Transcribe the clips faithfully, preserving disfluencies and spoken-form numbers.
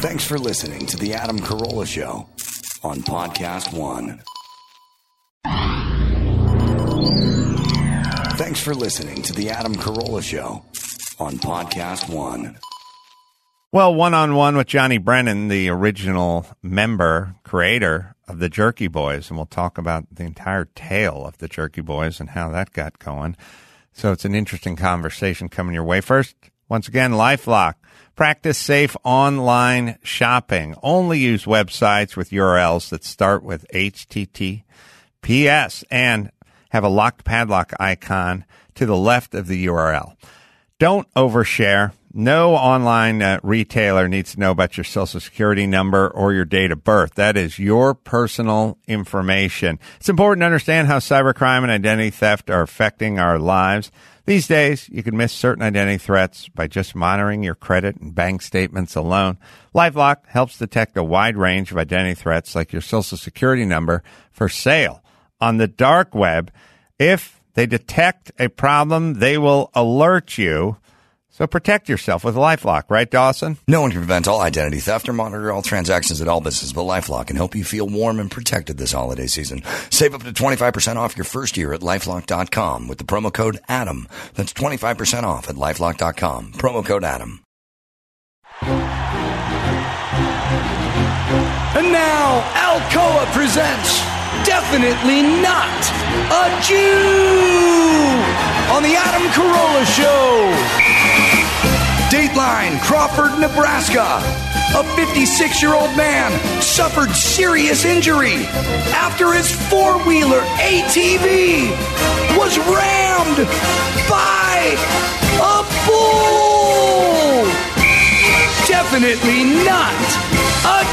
Thanks for listening to The Adam Carolla Show on Podcast One. Thanks for listening to The Adam Carolla Show on Podcast One. Well, one-on-one with Johnny Brennan, the original member, creator of the Jerky Boys, and we'll talk about the entire tale of the Jerky Boys and how that got going. So it's an interesting conversation coming your way. First, once again, LifeLock. Practice safe online shopping. Only use websites with U R Ls that start with H T T P S and have a locked padlock icon to the left of the U R L. Don't overshare. No online uh, retailer needs to know about your social security number or your date of birth. That is your personal information. It's important to understand how cybercrime and identity theft are affecting our lives. These days, you can miss certain identity threats by just monitoring your credit and bank statements alone. LifeLock helps detect a wide range of identity threats like your social security number for sale on the dark web. If they detect a problem, they will alert you. So protect yourself with LifeLock, right, Dawson? No one can prevent all identity theft or monitor all transactions at all businesses, but LifeLock can help you feel warm and protected this holiday season. Save up to twenty-five percent off your first year at LifeLock dot com with the promo code ADAM. That's twenty-five percent off at LifeLock dot com. Promo code ADAM. And now, Alcoa presents Definitely Not a Jew on the Adam Carolla Show. Dateline, Crawford, Nebraska. A fifty-six-year-old man suffered serious injury after his four-wheeler A T V was rammed by a bull. Definitely not a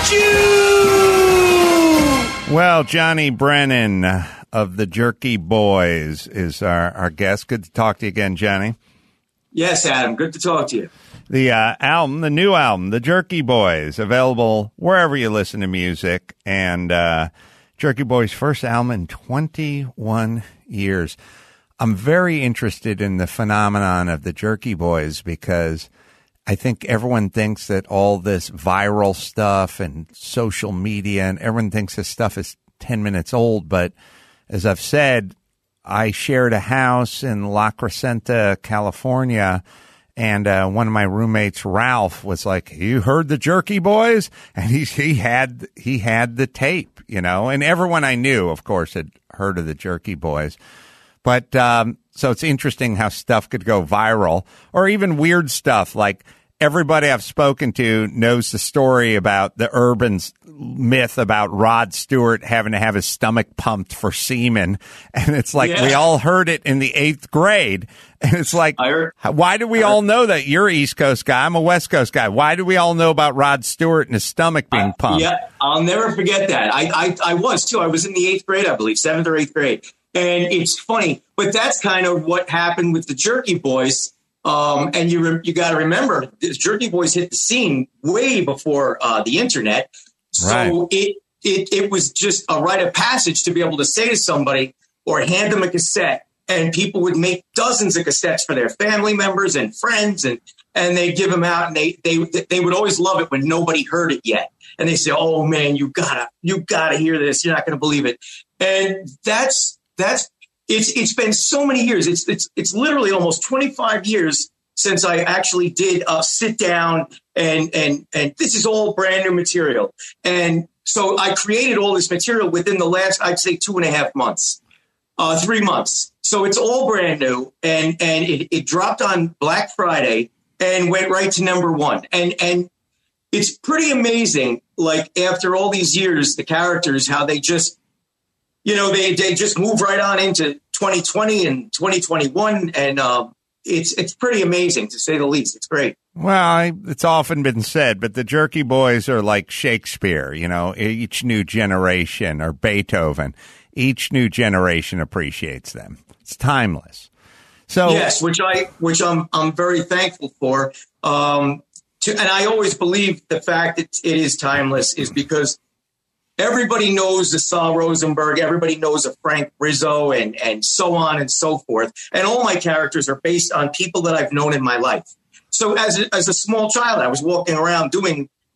Jew. Well, Johnny Brennan of the Jerky Boys is our, our guest. Good to talk to you again, Johnny. Yes, Adam. Good to talk to you. The uh, album, the new album, The Jerky Boys, available wherever you listen to music. And uh, Jerky Boys' first album in twenty-one years. I'm very interested in the phenomenon of the Jerky Boys because I think everyone thinks that all this viral stuff and social media and everyone thinks this stuff is ten minutes old. But as I've said, I shared a house in La Crescenta, California, and uh, one of my roommates, Ralph, was like, "You heard the Jerky Boys?" And he he had he had the tape, you know. And everyone I knew, of course, had heard of the Jerky Boys. But um, so it's interesting how stuff could go viral, or even weird stuff like everybody I've spoken to knows the story about the urban myth about Rod Stewart having to have his stomach pumped for semen. And it's like, yeah. We all heard it in the eighth grade. And it's like, heard, why do we all know that? You're an East Coast guy. I'm a West Coast guy. Why do we all know about Rod Stewart and his stomach being pumped? Uh, yeah, I'll never forget that. I, I, I was, too. I was in the eighth grade, I believe, seventh or eighth grade. And it's funny, but that's kind of what happened with the Jerky Boys. Um, and you re- you got to remember, the Jerky Boys hit the scene way before uh, the internet. So right. it, it it was just a rite of passage to be able to say to somebody or hand them a cassette, and people would make dozens of cassettes for their family members and friends, and and they give them out, and they they they would always love it when nobody heard it yet, and they say, "Oh man, you gotta you gotta hear this. You're not gonna believe it," and that's that's. It's it's been so many years. It's it's it's literally almost twenty-five years since I actually did uh, sit down and and and this is all brand new material. And so I created all this material within the last, I'd say, two and a half months, uh, three months. So it's all brand new, and and it, it dropped on Black Friday and went right to number one. And and it's pretty amazing. Like after all these years, the characters, how they just. You know, they, they just move right on into twenty twenty and twenty twenty-one. And uh, it's it's pretty amazing, to say the least. It's great. Well, it's often been said, but the Jerky Boys are like Shakespeare, you know, each new generation, or Beethoven. Each new generation appreciates them. It's timeless. So yes, which I which I'm I'm very thankful for. Um, to, and I always believe the fact that it is timeless is because everybody knows the Saul Rosenberg. Everybody knows of Frank Rizzo, and, and so on and so forth. And all my characters are based on people that I've known in my life. So as a, as a small child, I was walking around doing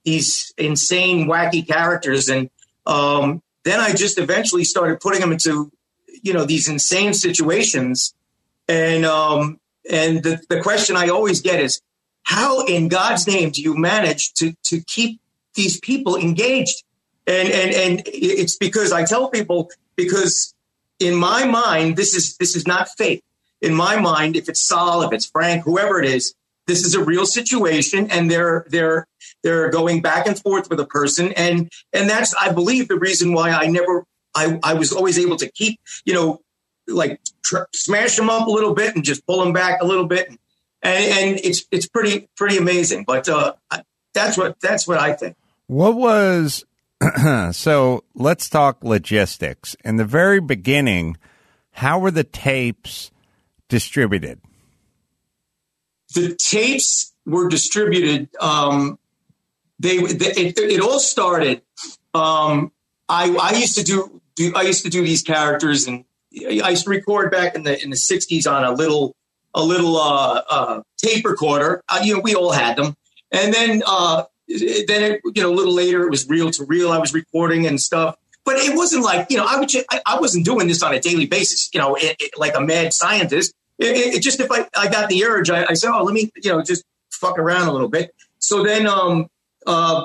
these insane, wacky characters. And um, then I just eventually started putting them into, you know, these insane situations. And um, and the, the question I always get is, how in God's name do you manage to to keep these people engaged? And and and it's because I tell people, because in my mind, this is this is not fake. In my mind, if it's Saul, if it's Frank, whoever it is, this is a real situation, and they're they're they're going back and forth with a person, and and that's, I believe, the reason why I never I I was always able to keep, you know, like tr- smash them up a little bit and just pull them back a little bit, and and it's it's pretty pretty amazing. But uh, that's what that's what I think. What was so? Let's talk logistics. In the very beginning, how were the tapes distributed? The tapes were distributed. Um, they, they it, it all started. Um, I, I used to do, do. I used to do these characters, and I used to record back in the in the sixties on a little a little uh, uh, tape recorder. Uh, you know, we all had them, and then uh, then it, you know, a little later it was reel to reel. I was recording and stuff, but it wasn't like, you know, I would just, I, I wasn't doing this on a daily basis. You know, it, it, like a mad scientist. It, it, it just, if I, I got the urge, I, I said, oh, let me, you know, just fuck around a little bit. So then, um, uh,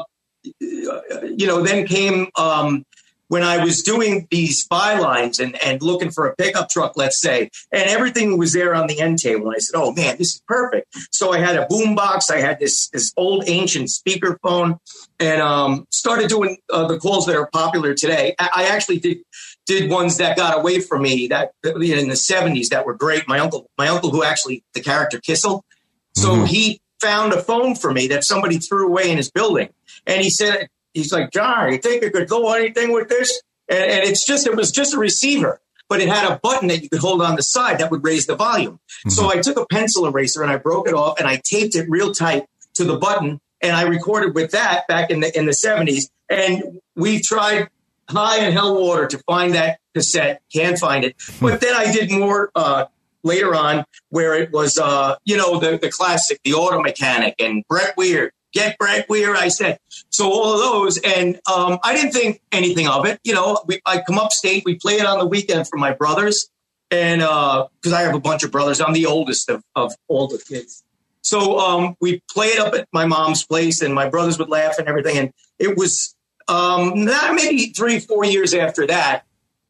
you know, then came, um, when I was doing these bylines and, and looking for a pickup truck, let's say, and everything was there on the end table. And I said, oh man, this is perfect. So I had a boom box. I had this, this old ancient speakerphone, and, um, started doing uh, the calls that are popular today. I, I actually did, did ones that got away from me that in the seventies that were great. My uncle, my uncle who actually the character Kissel. So mm-hmm. he found a phone for me that somebody threw away in his building. And he said, he's like, John, you think it could go anything with this? And, and it's just, it was just a receiver, but it had a button that you could hold on the side that would raise the volume. Mm-hmm. So I took a pencil eraser and I broke it off and I taped it real tight to the button. And I recorded with that back in the, in the seventies. And we tried high and hell water to find that cassette. Can't find it. But then I did more, uh, later on where it was, uh, you know, the, the classic, The Auto Mechanic and Brett Weir. Get Brett Weir, I said. So all of those. And um, I didn't think anything of it. You know, we, I come upstate. We play it on the weekend for my brothers. And because uh, I have a bunch of brothers. I'm the oldest of, of all the kids. So um, we play it up at my mom's place, and my brothers would laugh and everything. And it was um, maybe three, four years after that,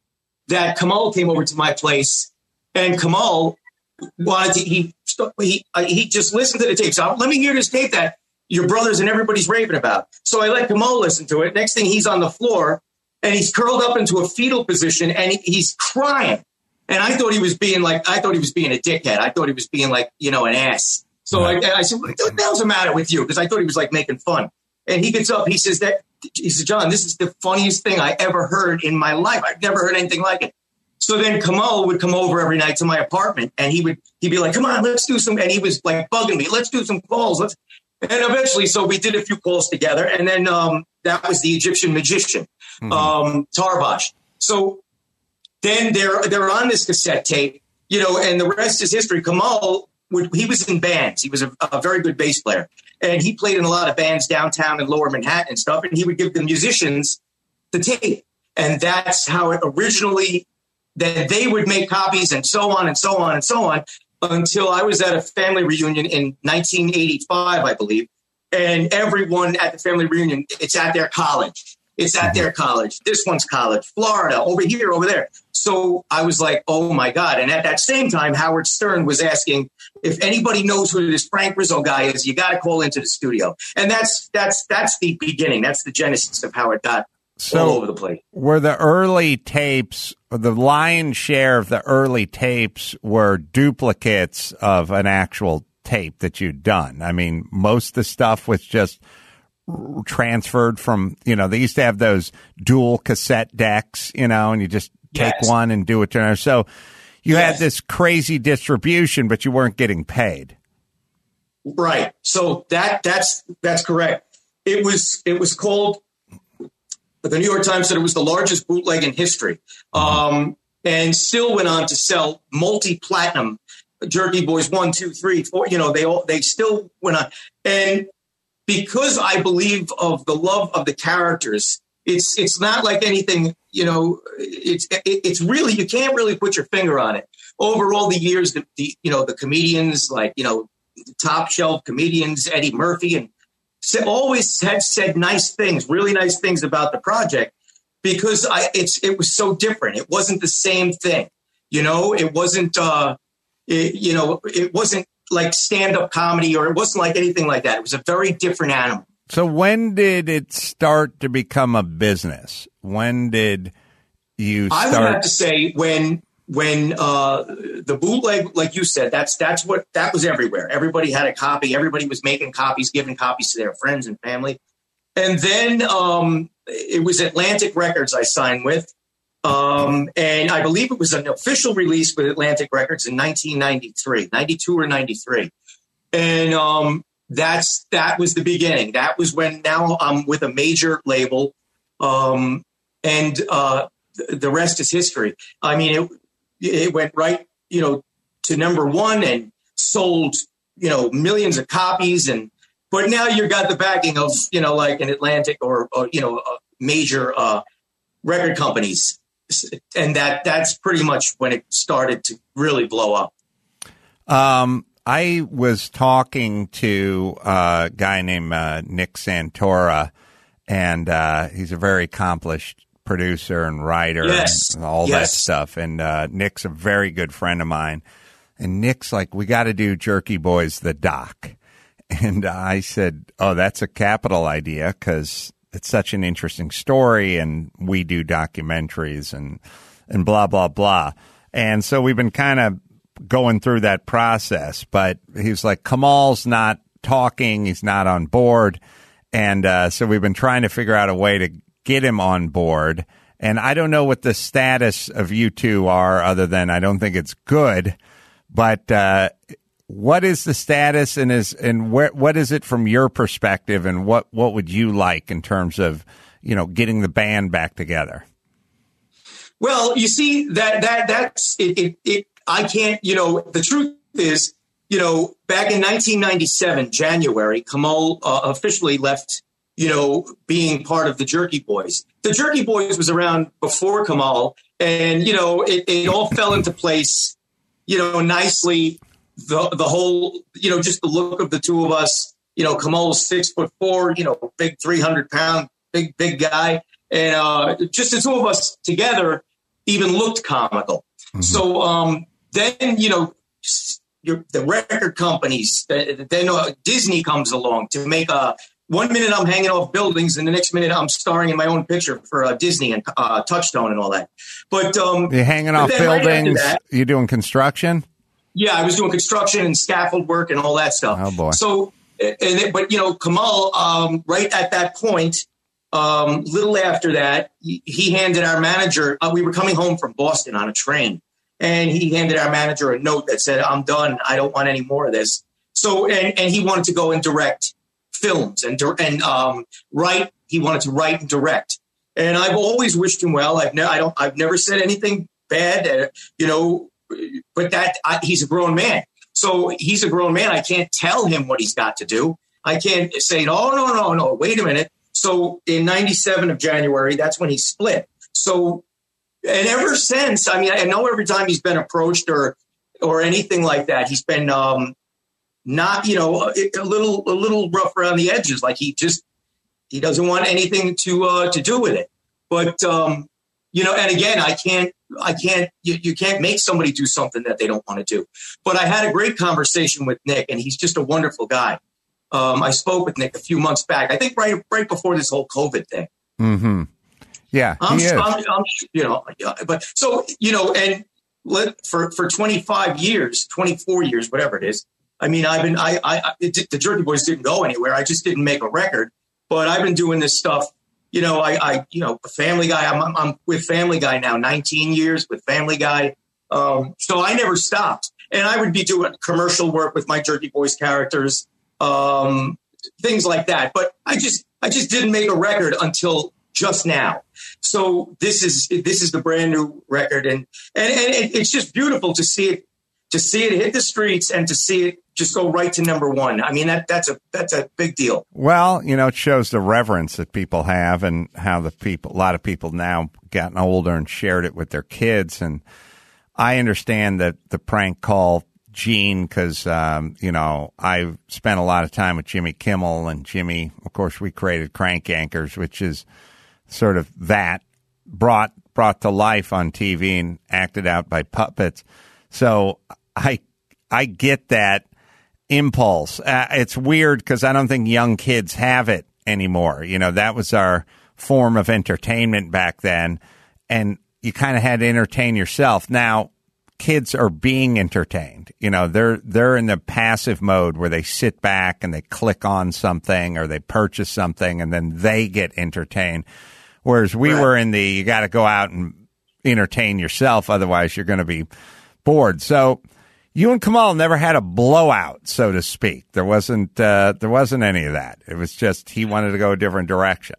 that Kamal came over to my place. And Kamal wanted to, he, he, uh, he just listened to the tape. So let me hear this tape that your brothers and everybody's raving about. So I let Kamal listen to it. Next thing, he's on the floor and he's curled up into a fetal position and he, he's crying. And I thought he was being like, I thought he was being a dickhead. I thought he was being like, you know, an ass. So I, I said, what the hell's the matter with you? Because I thought he was like making fun. And he gets up, he says that, he says, John, this is the funniest thing I ever heard in my life. I've never heard anything like it. So then Kamal would come over every night to my apartment and he would, he'd be like, come on, let's do some. And he was like bugging me. Let's do some calls. Let's. And eventually, so we did a few calls together. And then um, that was the Egyptian magician, mm-hmm. um, Tarbosh. So then they're, they're on this cassette tape, you know, and the rest is history. Kamal, would, he was in bands. He was a, a very good bass player. And he played in a lot of bands downtown in Lower Manhattan and stuff. And he would give the musicians the tape. And that's how it originally, then they would make copies and so on and so on and so on. Until I was at a family reunion in nineteen eighty-five, I believe. And everyone at the family reunion, it's at their college. It's at their college. This one's college, Florida, over here, over there. So I was like, oh, my God. And at that same time, Howard Stern was asking, if anybody knows who this Frank Rizzo guy is, you got to call into the studio. And that's that's that's the beginning. That's the genesis of how it got so all over the place. Were the early tapes, the lion's share of the early tapes were duplicates of an actual tape that you'd done? I mean, most of the stuff was just transferred from, you know, they used to have those dual cassette decks, you know, and you just take yes. one and do it. So you yes. had this crazy distribution, but you weren't getting paid. Right. So that that's that's correct. It was it was called, the New York Times said it was the largest bootleg in history, um, and still went on to sell multi-platinum Jerky Boys one, two, three, four. You know, they all they still went on. And because I believe of the love of the characters, it's it's not like anything, you know, it's it, it's really, you can't really put your finger on it. Over all the years, the, the you know, the comedians like, you know, top shelf comedians, Eddie Murphy, and so always had said nice things, really nice things about the project, because I it's it was so different. It wasn't the same thing, you know. It wasn't, uh, it, you know, it wasn't like stand-up comedy, or it wasn't like anything like that. It was a very different animal. So when did it start to become a business? When did you start? I would have to say when. When uh, the bootleg, like you said, that's that's what that was everywhere. Everybody had a copy. Everybody was making copies, giving copies to their friends and family. And then um, it was Atlantic Records I signed with. Um, and I believe it was an official release with Atlantic Records in nineteen ninety-three, ninety-two or ninety-three. And um, that's that was the beginning. That was when now I'm with a major label. Um, and uh, th- the rest is history. I mean, it, It went right, you know, to number one and sold, you know, millions of copies. And but now you got the backing of, you know, like an Atlantic or, or you know, uh, major uh, record companies. And that that's pretty much when it started to really blow up. Um, I was talking to a guy named uh, Nick Santora, and uh, he's a very accomplished producer and writer yes. and all yes. that stuff. And uh, Nick's a very good friend of mine. And Nick's like, we got to do Jerky Boys, the doc. And I said, oh, that's a capital idea because it's such an interesting story. And we do documentaries and, and blah, blah, blah. And so we've been kind of going through that process. But he's like, Kamal's not talking. He's not on board. And uh, so we've been trying to figure out a way to get him on board. And I don't know what the status of you two are, other than I don't think it's good. But uh, what is the status, and is and where, what is it from your perspective, and what, what would you like in terms of, you know, getting the band back together? Well, you see, that that that's it, it, it. I can't, you know, the truth is, you know, back in nineteen ninety-seven, January, Kamal uh, officially left, you know, being part of the Jerky Boys. The Jerky Boys was around before Kamal, and, you know, it, it all fell into place, you know, nicely. The the whole, you know, just the look of the two of us, you know, Kamal's six foot four, you know, big three hundred pound, big, big guy. And uh, just the two of us together even looked comical. Mm-hmm. So um, then, you know, your, the record companies, then uh, Disney comes along to make a, one minute I'm hanging off buildings and the next minute I'm starring in my own picture for uh, Disney and uh, Touchstone and all that. But um, you're hanging off buildings. Right, you're doing construction. Yeah, I was doing construction and scaffold work and all that stuff. Oh boy! So, and it, but you know, Kamal, um, right at that point, um, little after that, he, he handed our manager. Uh, we were coming home from Boston on a train, and he handed our manager a note that said, "I'm done. I don't want any more of this." So, and and he wanted to go and direct films and and um, write. He wanted to write and direct. And I've always wished him well. I've never, I don't, I've never said anything bad. Uh, you know. But that I, he's a grown man. So he's a grown man. I can't tell him what he's got to do. I can't say, oh, no, no, no, wait a minute. So in ninety-seven of January, that's when he split. So, and ever since, I mean, I know every time he's been approached or or anything like that, he's been um, not, you know, a, a little a little rough around the edges. Like he just, he doesn't want anything to uh, to do with it. But, um, you know, and again, I can't, I can't, you, you can't make somebody do something that they don't want to do. But I had a great conversation with Nick, and he's just a wonderful guy. Um, I spoke with Nick a few months back, I think right right before this whole COVID thing. Mm-hmm. Yeah, I'm, he is. I'm, I'm, you know, but so, you know, and let, for, for twenty-five years, twenty-four years, whatever it is. I mean, I've been, I, I, it, the Jerky Boys didn't go anywhere. I just didn't make a record, but I've been doing this stuff. You know, I, I, you know, Family Guy, I'm, I'm, I'm with Family Guy now, nineteen years with Family Guy. Um, so I never stopped. And I would be doing commercial work with my Jerky Boys characters, um, things like that. But I just, I just didn't make a record until just now. So this is, this is the brand new record. And, and, and it, it's just beautiful to see it, to see it hit the streets and to see it just go right to number one. I mean, that that's a that's a big deal. Well, you know, it shows the reverence that people have and how the people, a lot of people now gotten older and shared it with their kids. And I understand that the prank call Gene, because, um, you know, I've spent a lot of time with Jimmy Kimmel, and Jimmy, of course, we created Crank Yankers, which is sort of that brought brought to life on T V and acted out by puppets. So I I get that impulse. Uh, it's weird because I don't think young kids have it anymore. You know, that was our form of entertainment back then, and you kind of had to entertain yourself. Now, kids are being entertained. You know, they're they're in the passive mode where they sit back and they click on something or they purchase something and then they get entertained. Whereas we right. were in the, you got to go out and entertain yourself, otherwise you're going to be bored. So you and Kamal never had a blowout, so to speak. There wasn't uh, there wasn't any of that. It was just he wanted to go a different direction.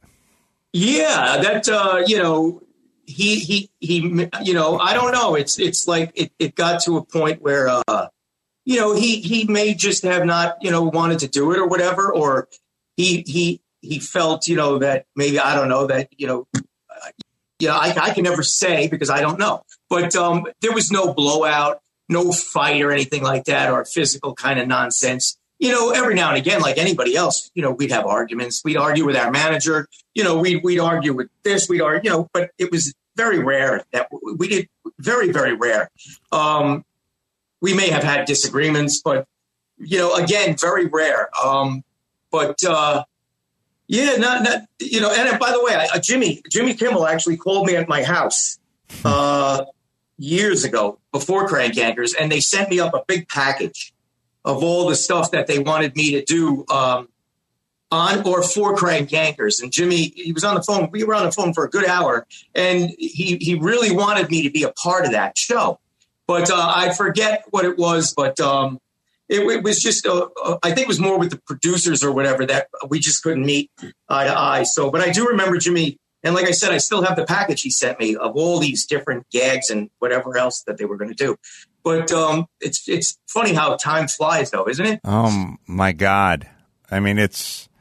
Yeah, that uh, you know, he he he. You know, I don't know. It's it's like it, it got to a point where uh, you know he he may just have not you know wanted to do it or whatever, or he he he felt you know that maybe I don't know that you know. Uh, yeah, I, I can never say because I don't know. But um, there was no blowout, no fight or anything like that, or physical kind of nonsense. You know, every now and again, like anybody else, you know, we'd have arguments. We'd argue with our manager. You know, we'd, we'd argue with this. We'd argue, you know, but it was very rare that we did very, very rare. Um, we may have had disagreements, but, you know, again, very rare. Um, but, uh, yeah, not, not, you know, and by the way, I, Jimmy, Jimmy Kimmel actually called me at my house uh, years ago before Crank Yankers, and they sent me up a big package of all the stuff that they wanted me to do um, on or for Crank Yankers. And Jimmy, he was on the phone. We were on the phone for a good hour, and he, he really wanted me to be a part of that show. But uh, I forget what it was, but um, it, it was just, uh, uh, I think it was more with the producers or whatever that we just couldn't meet eye to eye. So, but I do remember Jimmy, and like I said, I still have the package he sent me of all these different gags and whatever else that they were going to do. But um, it's it's funny how time flies, though, isn't it? Oh, my God. I mean, it's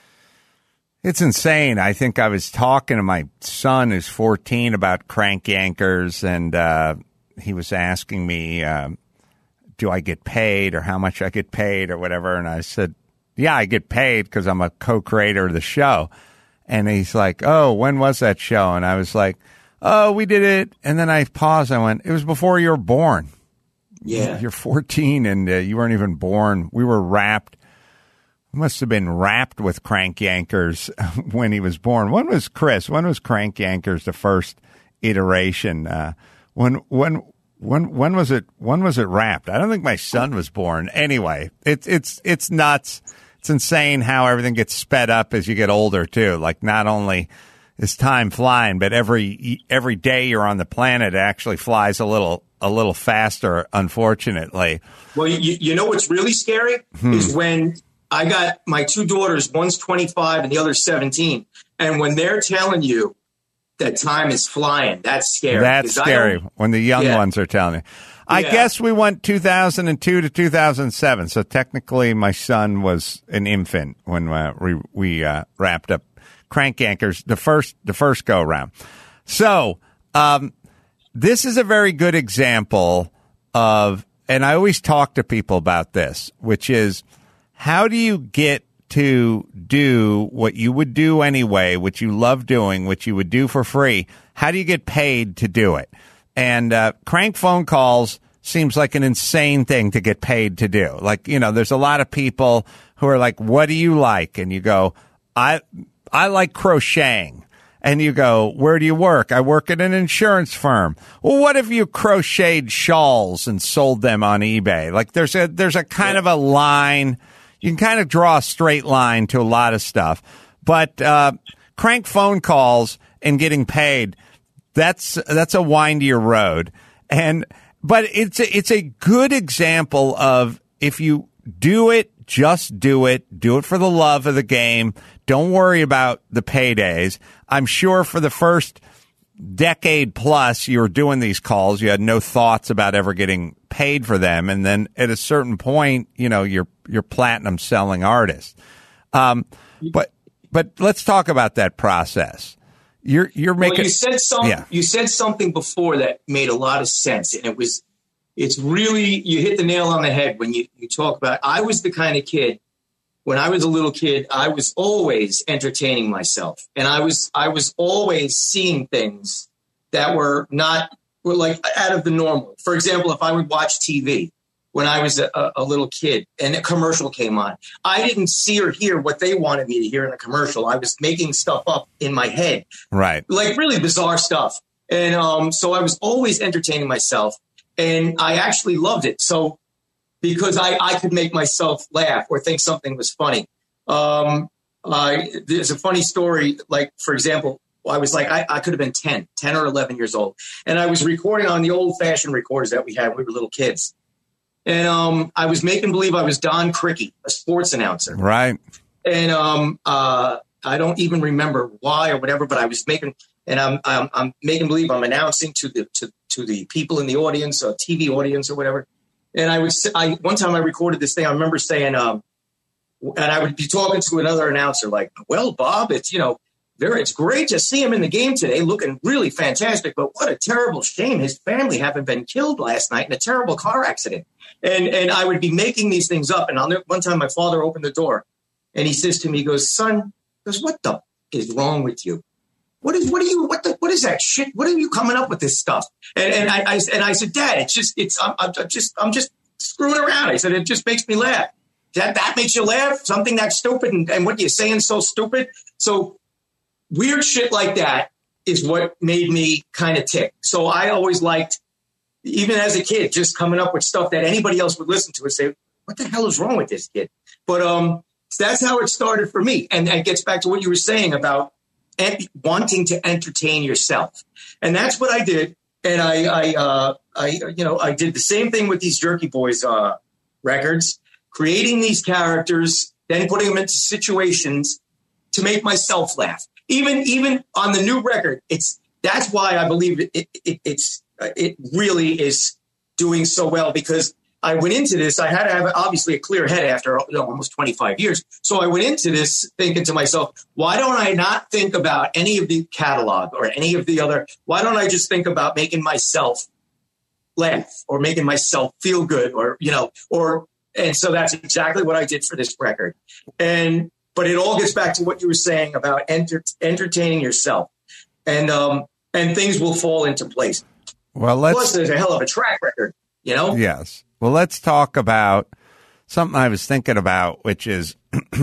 it's insane. I think I was talking to my son, who's fourteen, about Crank Yankers, and uh, he was asking me, uh, do I get paid or how much I get paid or whatever? And I said, yeah, I get paid because I'm a co-creator of the show. And he's like, oh, when was that show? And I was like, oh, we did it. And then I paused. I went, it was before you were born. Yeah. You're fourteen and uh, you weren't even born. We were wrapped. We must have been wrapped with Crank Yankers when he was born. When was Chris? When was Crank Yankers the first iteration? Uh, when, when, when, when was it, when was it wrapped? I don't think my son was born. Anyway, it's, it's, it's nuts. It's insane how everything gets sped up as you get older too. Like not only is time flying, but every, every day you're on the planet, it actually flies a little, a little faster, unfortunately. Well, you, you know what's really scary hmm. is when I got my two daughters, one's twenty-five and the other's seventeen. And when they're telling you that time is flying, that's scary. That's scary when the young yeah. ones are telling you. I yeah. guess we went two thousand two to two thousand seven. So technically my son was an infant when uh, we, we uh, wrapped up Crank Yankers, the first, the first go round. So, um, this is a very good example of, and I always talk to people about this, which is how do you get to do what you would do anyway, which you love doing, which you would do for free? How do you get paid to do it? And uh, crank phone calls seems like an insane thing to get paid to do. Like, you know, there's a lot of people who are like, what do you like? And you go, I I like crocheting. And you go, where do you work? I work at an insurance firm. Well, what if you crocheted shawls and sold them on eBay? Like there's a, there's a kind yeah. of a line. You can kind of draw a straight line to a lot of stuff, but, uh, crank phone calls and getting paid, that's, that's a windier road. And, but it's a, it's a good example of if you do it, just do it. Do it for the love of the game. Don't worry about the paydays. I'm sure for the first decade plus, you were doing these calls. You had no thoughts about ever getting paid for them. And then at a certain point, you know, you're, you're platinum selling artist. Um, but, but let's talk about that process. You're, you're making, well, you said some, yeah. you said something before that made a lot of sense. And it was, it's really, you hit the nail on the head when you, you talk about, I was the kind of kid, when I was a little kid, I was always entertaining myself. And I was, I was always seeing things that were not, were like out of the normal. For example, if I would watch T V when I was a, a little kid and a commercial came on, I didn't see or hear what they wanted me to hear in the commercial. I was making stuff up in my head. Right. Like really bizarre stuff. And um, so I was always entertaining myself, and I actually loved it. So because I, I could make myself laugh or think something was funny. Um, uh, there's a funny story, like, for example, I was like, I, I could have been ten, ten or eleven years old. And I was recording on the old fashioned recorders that we had when we were little kids. And um, I was making believe I was Don Criqui, a sports announcer. Right. And um, uh, I don't even remember why or whatever, but I was making, and I'm, I'm, I'm making believe I'm announcing to the, to, to the people in the audience, or T V audience or whatever. And I would, I, one time I recorded this thing, I remember saying, um, and I would be talking to another announcer like, well, Bob, it's, you know, very, it's great to see him in the game today, looking really fantastic, but what a terrible shame his family having been killed last night in a terrible car accident. And, and I would be making these things up. And I'll, one time my father opened the door and he says to me, he goes, son, he goes, what the is wrong with you? What is, what are you, what the, what is that shit? What are you coming up with this stuff? And, and I, I, and I said, Dad, it's just, it's, I'm, I'm just, I'm just screwing around. I said, it just makes me laugh. That, that makes you laugh? Something that's stupid. And, and what you're saying so stupid. So weird shit like that is what made me kind of tick. So I always liked, even as a kid, just coming up with stuff that anybody else would listen to and say, what the hell is wrong with this kid? But, um, so that's how it started for me. And that gets back to what you were saying about and wanting to entertain yourself. And that's what I did. And I, I, uh, I, you know, I did the same thing with these Jerky Boys, uh, records, creating these characters, then putting them into situations to make myself laugh. Even, even on the new record, it's, that's why I believe it, it, it it's, it really is doing so well, because I went into this, I had to have obviously a clear head after you know, almost twenty-five years. So I went into this thinking to myself, why don't I not think about any of the catalog or any of the other, why don't I just think about making myself laugh or making myself feel good or, you know, or, and so that's exactly what I did for this record. And, but it all gets back to what you were saying about enter, entertaining yourself, and, um, and things will fall into place. Well, let's, plus there's a hell of a track record, you know? Yes. Well, let's talk about something I was thinking about, which is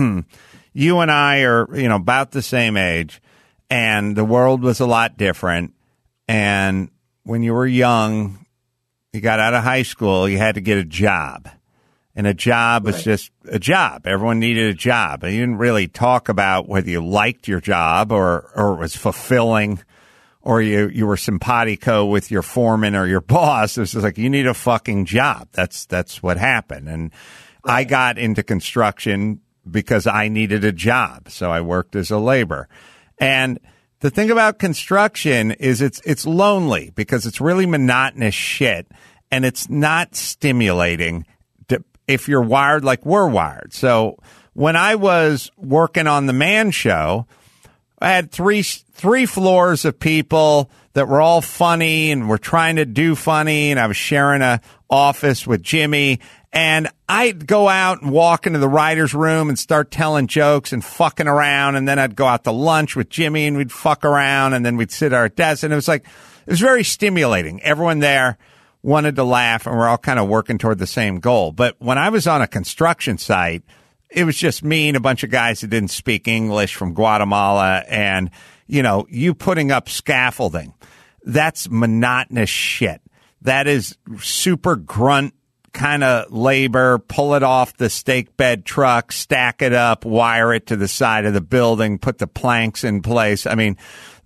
you and I are, you know, about the same age, and the world was a lot different. And when you were young, you got out of high school, you had to get a job. And a job was right. just a job. Everyone needed a job. And you didn't really talk about whether you liked your job or, or it was fulfilling, or you, you were simpatico with your foreman or your boss. It was just like, you need a fucking job. That's, that's what happened. And right. I got into construction because I needed a job. So I worked as a laborer. And the thing about construction is it's, it's lonely because it's really monotonous shit, and it's not stimulating to, if you're wired like we're wired. So when I was working on the Man Show, I had three three floors of people that were all funny and were trying to do funny, and I was sharing a office with Jimmy, and I'd go out and walk into the writer's room and start telling jokes and fucking around, and then I'd go out to lunch with Jimmy and we'd fuck around, and then we'd sit at our desk, and it was like, it was very stimulating. Everyone there wanted to laugh, and we're all kind of working toward the same goal. But when I was on a construction site, it was just me and a bunch of guys that didn't speak English from Guatemala, and, you know, you putting up scaffolding. That's monotonous shit. That is super grunt kind of labor. Pull it off the stake bed truck, stack it up, wire it to the side of the building, put the planks in place. I mean,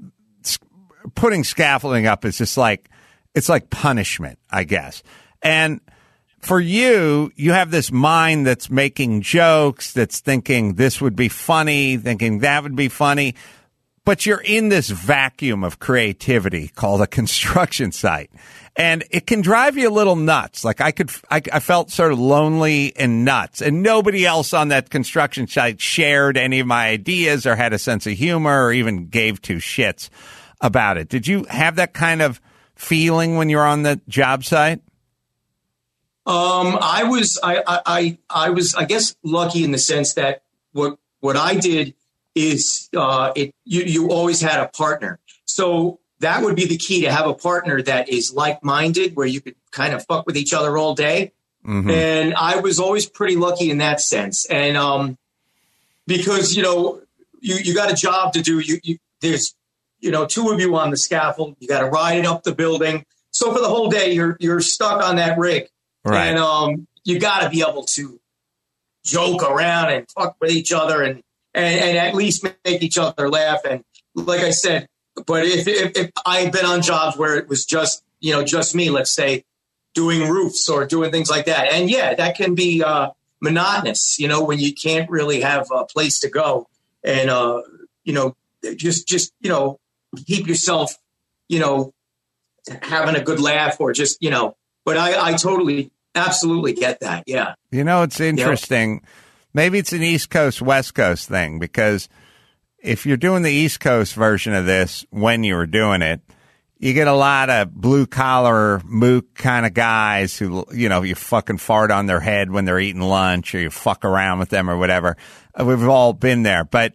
putting scaffolding up is just like, it's like punishment, I guess. And for you, you have this mind that's making jokes, that's thinking this would be funny, thinking that would be funny. but you're in this vacuum of creativity called a construction site. And it can drive you a little nuts. Like I could, I, I felt sort of lonely and nuts, and nobody else on that construction site shared any of my ideas or had a sense of humor or even gave two shits about it. Did you have that kind of feeling when you were on the job site? Um, I was, I, I, I was, I guess, lucky in the sense that what, what I did is, uh, it, you, you always had a partner. So that would be the key, to have a partner that is like-minded, where you could kind of fuck with each other all day. Mm-hmm. And I was always pretty lucky in that sense. And, um, because, you know, you, you got a job to do. You, you, there's, you know, two of you on the scaffold, you got to ride it up the building. So for the whole day, you're, you're stuck on that rig. Right. And, um, you got to be able to joke around and fuck with each other and, and, and at least make each other laugh. And like I said, but if, if, if I've been on jobs where it was just, you know, just me, let's say, doing roofs or doing things like that. And yeah, that can be uh, monotonous, you know, when you can't really have a place to go and, uh, you know, just, just, you know, keep yourself, you know, having a good laugh or just, you know, but I, I totally, absolutely get that. Yeah. You know, it's interesting. You know? Maybe it's an East Coast, West Coast thing, because if you're doing the East Coast version of this, when you were doing it, you get a lot of blue collar mook kind of guys who, you know, you fucking fart on their head when they're eating lunch or you fuck around with them or whatever. We've all been there. But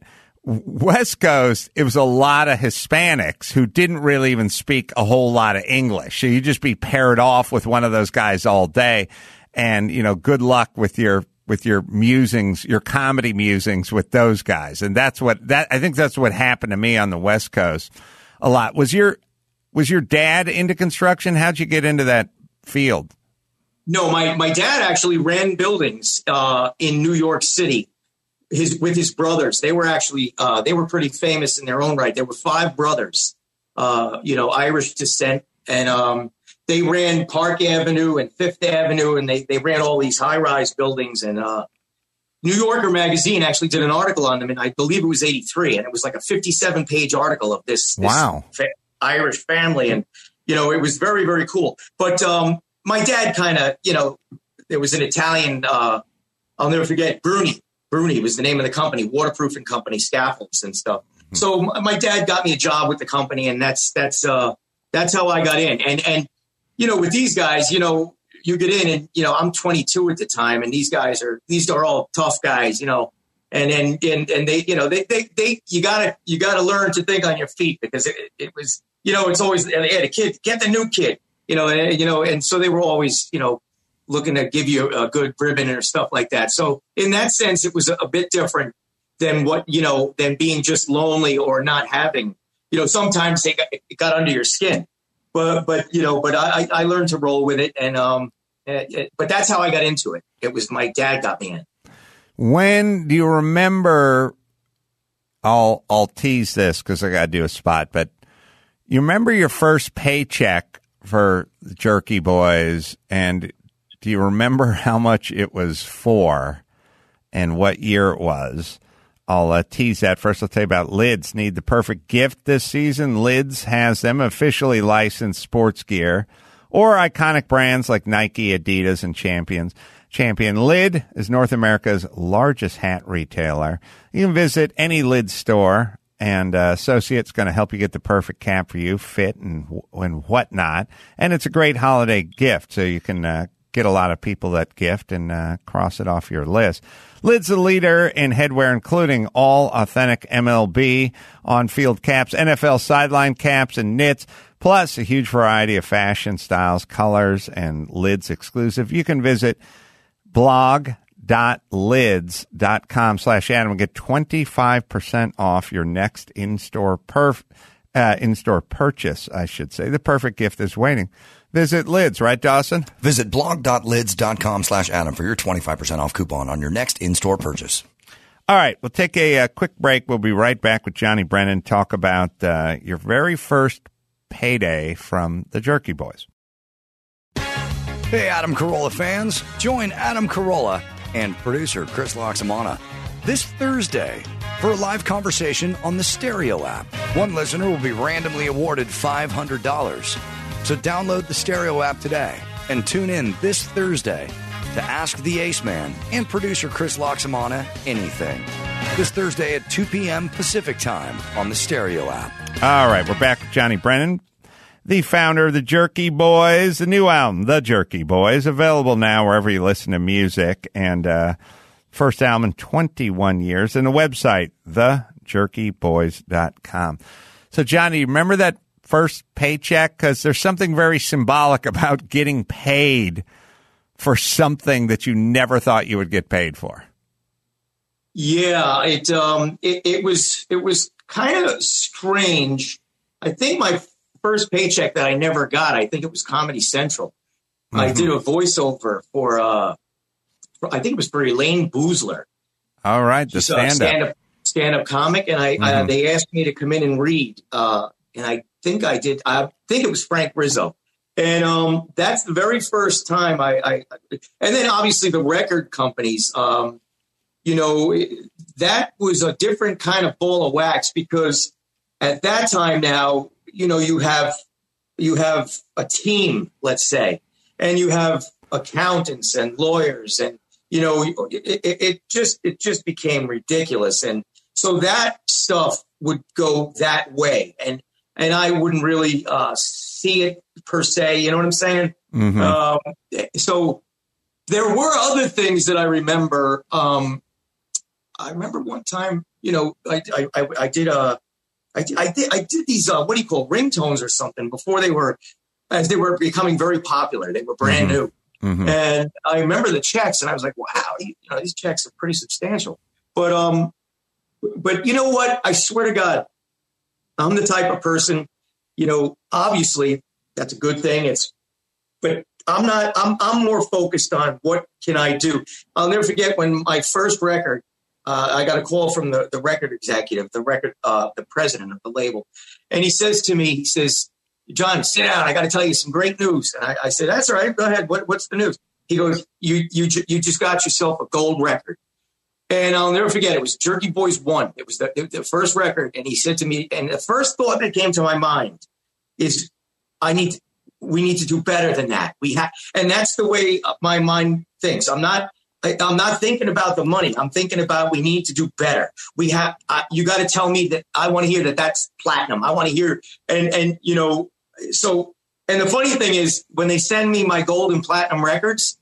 West Coast, it was a lot of Hispanics who didn't really even speak a whole lot of English. So you just be paired off with one of those guys all day. And, you know, good luck with your with your musings, your comedy musings with those guys. And that's what that I think that's what happened to me on the West Coast a lot. Was your was your dad into construction? How'd you get into that field? No, my, my dad actually ran buildings uh, in New York City his with his brothers. They were actually uh, they were pretty famous in their own right. There were five brothers, uh, you know, Irish descent. And um they ran Park Avenue and Fifth Avenue, and they, they ran all these high-rise buildings. And uh, New Yorker magazine actually did an article on them, and I believe it was eighty-three, and it was like a fifty-seven page article of this, this wow. fa- Irish family. And, you know, it was very, very cool. But um, my dad kind of, you know, there was an Italian, uh, I'll never forget, Bruni. Bruni was the name of the company, waterproofing company, scaffolds and stuff. Mm-hmm. So my dad got me a job with the company, and that's that's uh, that's how I got in. And and you know, with these guys, you know, you get in and, you know, I'm twenty-two at the time, and these guys are, these are all tough guys, you know, and, and, and, and they, you know, they, they, they, you gotta, you gotta learn to think on your feet, because it, it was, you know, it's always, they had a kid, get the new kid, you know, and, you know, and so they were always, you know, looking to give you a good ribbon or stuff like that. So in that sense, it was a, a bit different than what, you know, than being just lonely or not having, you know, sometimes they got, it got under your skin. But, but, you know, but I, I learned to roll with it. And, um, it, it, but that's how I got into it. It was my dad got me in. When do you remember, I'll, I'll tease this because I got to do a spot, but you remember your first paycheck for the Jerky Boys, and do you remember how much it was for and what year it was? I'll uh, tease that. First, I'll tell you about Lids. Need the perfect gift this season? Lids has them, officially licensed sports gear or iconic brands like Nike, Adidas, and Champions. Champion Lid is North America's largest hat retailer. You can visit any Lid store, and uh, associate's going to help you get the perfect cap for you, fit and and whatnot. And it's a great holiday gift, so you can uh, get a lot of people that gift and uh, cross it off your list. Lid's a leader in headwear, including all authentic M L B on-field caps, N F L sideline caps, and knits, plus a huge variety of fashion styles, colors, and Lids exclusive. You can visit blog.lids.com slash Adam and get twenty-five percent off your next in-store perf- uh, in-store purchase, I should say. The perfect gift is waiting. Visit Lids, right, Dawson? Visit blog.lids.com slash Adam for your twenty-five percent off coupon on your next in-store purchase. All right, we'll take a, a quick break. We'll be right back with Johnny Brennan, talk about uh, your very first payday from the Jerky Boys. Hey, Adam Carolla fans. Join Adam Carolla and producer Chris Loxamana this Thursday for a live conversation on the Stereo app. One listener will be randomly awarded five hundred dollars. So download the Stereo app today and tune in this Thursday to Ask the Ace Man and producer Chris Loxamana anything. This Thursday at two p.m. Pacific time on the Stereo app. All right, we're back with Johnny Brennan, the founder of the Jerky Boys, the new album, The Jerky Boys, available now wherever you listen to music, and uh, first album in twenty-one years, and the website, the jerky boys dot com. So, Johnny, remember that first paycheck? Because there's something very symbolic about getting paid for something that you never thought you would get paid for. Yeah, it um, it, it was it was kind of strange. I think my first paycheck that I never got, I think it was Comedy Central. Mm-hmm. I did a voiceover for, uh, for, I think it was for Elaine Boozler. All right, the stand-up. stand-up, stand-up comic, and I, mm-hmm. I they asked me to come in and read, uh, and I think I did. I think it was Frank Rizzo. And um, that's the very first time I, I, and then obviously the record companies, um, you know, that was a different kind of ball of wax, because at that time now, you know, you have, you have a team, let's say, and you have accountants and lawyers, and, you know, it, it, it just, it just became ridiculous. And so that stuff would go that way. And, and I wouldn't really uh, see it per se. You know what I'm saying? Mm-hmm. Um, so there were other things that I remember. Um, I remember one time, you know, I, I, I did a, I, I did, I did these, uh, what do you call ringtones or something before they were, as they were becoming very popular. They were brand mm-hmm. new. Mm-hmm. And I remember the checks, and I was like, wow, you know, these checks are pretty substantial. But, um, but you know what? I swear to God, I'm the type of person, you know, obviously that's a good thing. It's, but I'm not, I'm, I'm more focused on what can I do? I'll never forget when my first record, uh, I got a call from the, the record executive, the record, uh, the president of the label. And he says to me, he says, John, sit down. I got to tell you some great news. And I, I said, that's all right. Go ahead. What, what's the news? He goes, you, you, you just got yourself a gold record. And I'll never forget, it was Jerky Boys One. It was the, the first record. And he said to me, and the first thought that came to my mind is, I need, to, we need to do better than that. We have, and that's the way my mind thinks. I'm not, I, I'm not thinking about the money. I'm thinking about, we need to do better. We have, uh, you got to tell me that I want to hear that that's platinum. I want to hear, and, and, you know, so, and the funny thing is, when they send me my gold and platinum records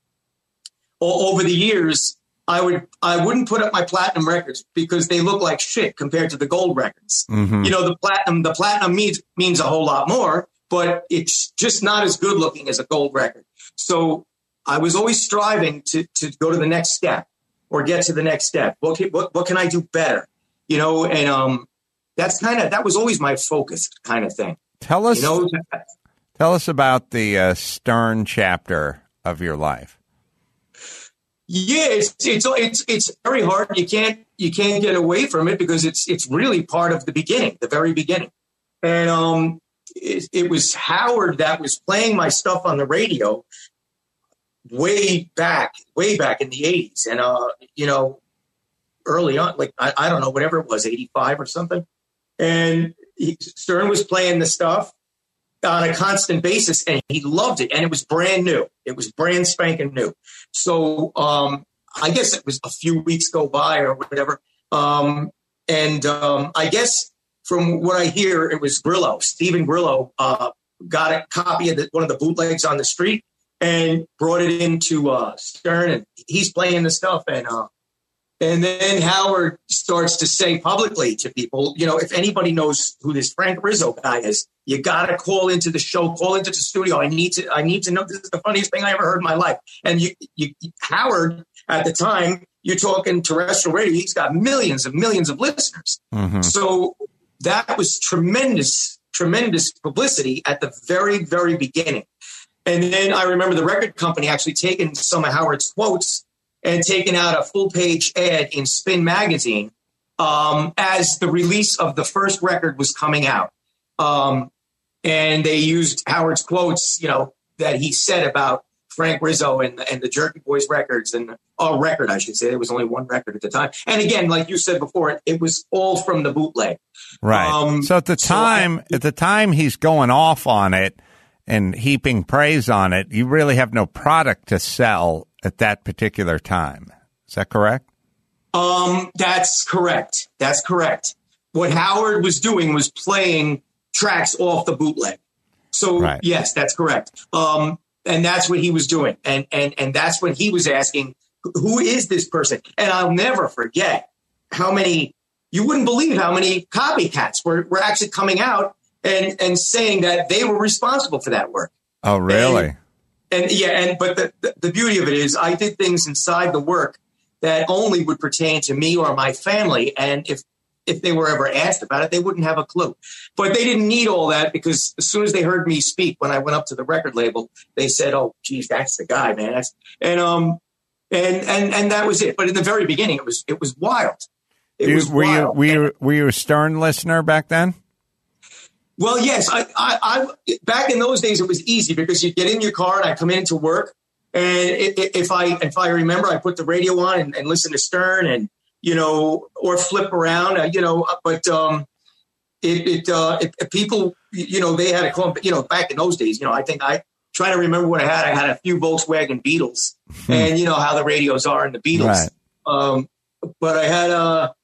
all over the years, I would, I wouldn't put up my platinum records because they look like shit compared to the gold records. Mm-hmm. You know, the platinum, the platinum means, means a whole lot more, but it's just not as good looking as a gold record. So I was always striving to, to go to the next step or get to the next step. What can, what, what can I do better? You know, and, um, that's kind of, that was always my focus kind of thing. Tell us, you know, tell us about the uh, Stern chapter of your life. Yeah, it's, it's it's it's very hard. You can't you can't get away from it because it's it's really part of the beginning, the very beginning. And um, it, it was Howard that was playing my stuff on the radio way back, way back in the eighties, and uh, you know, early on, like I, I don't know, whatever it was, eighty-five or something. And he, Stern was playing the stuff on a constant basis, and he loved it, and it was brand new. It was brand spanking new. So um, I guess it was a few weeks go by or whatever, um, and um, I guess from what I hear, it was Grillo, Stephen Grillo, uh, got a copy of the, one of the bootlegs on the street and brought it into uh, Stern, and he's playing the stuff, and uh, and then Howard starts to say publicly to people, you know, if anybody knows who this Frank Rizzo guy is, you got to call into the show, call into the studio. I need to, I need to know. This is the funniest thing I ever heard in my life. And you, you, Howard, at the time, you're talking terrestrial radio. He's got millions and millions of listeners. Mm-hmm. So that was tremendous, tremendous publicity at the very, very beginning. And then I remember the record company actually taking some of Howard's quotes and taking out a full page ad in Spin magazine um, as the release of the first record was coming out. Um, and they used Howard's quotes, you know, that he said about Frank Rizzo and, and the Jerky Boys records and oh, record, I should say. There was only one record at the time. And again, like you said before, it, it was all from the bootleg. Right. Um, so at the time, so I, at the time he's going off on it and heaping praise on it, you really have no product to sell at that particular time. Is that correct? Um, that's correct. That's correct. What Howard was doing was playing tracks off the bootleg. So right. Yes, that's correct. Um, and that's what he was doing. And, and, and that's when he was asking, who is this person? And I'll never forget how many, you wouldn't believe how many copycats were, were actually coming out and, and saying that they were responsible for that work. Oh, really? And, and yeah. And, but the, the, the beauty of it is I did things inside the work that only would pertain to me or my family. And if, if they were ever asked about it, they wouldn't have a clue. But they didn't need all that because as soon as they heard me speak, when I went up to the record label, they said, oh, geez, that's the guy, man. That's, and, um, and, and, and that was it. But in the very beginning, it was, it was wild. It you, was were wild. You, were, you, were you a Stern listener back then? Well, yes. I, I, I, back in those days, it was easy because you'd get in your car and I'd come into work. And if I, if I remember, I put the radio on and, and listen to Stern and, you know, or flip around, uh, you know, but um, it, it, uh, it, it, people, you know, they had a clump, you know, back in those days, you know, I think I try to remember what I had. I had a few Volkswagen Beetles and you know how the radios are in the Beetles. Right. Um, but I had uh,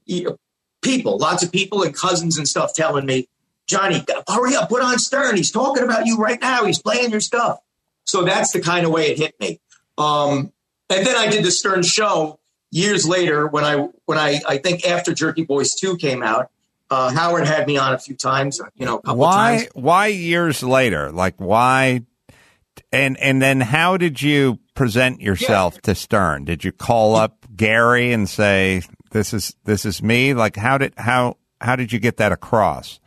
people, lots of people and cousins and stuff telling me, Johnny, hurry up, put on Stern. He's talking about you right now. He's playing your stuff. So that's the kind of way it hit me. Um, and then I did the Stern show years later when I, when I, I think after Jerky Boys two came out, uh, Howard had me on a few times, you know, a couple why, of times. Why years later? Like why? And, and then how did you present yourself yeah. to Stern? Did you call up Gary and say, this is, this is me? Like how did, how, how did you get that across?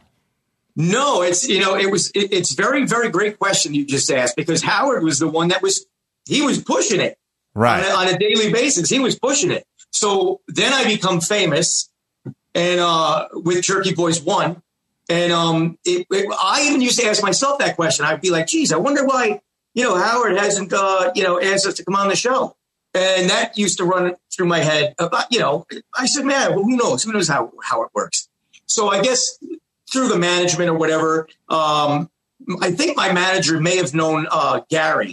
No, it's, you know, it was, it, it's very, very great question you just asked because Howard was the one that was, he was pushing it. Right. On a, on a daily basis. He was pushing it. So then I become famous and uh, with Jerky Boys one. And um, it, it, I even used to ask myself that question. I'd be like, geez, I wonder why, you know, Howard hasn't, uh, you know, asked us to come on the show. And that used to run through my head about, you know, I said, man, well, who knows? Who knows how, how it works? So I guess through the management or whatever, um, I think my manager may have known uh, Gary.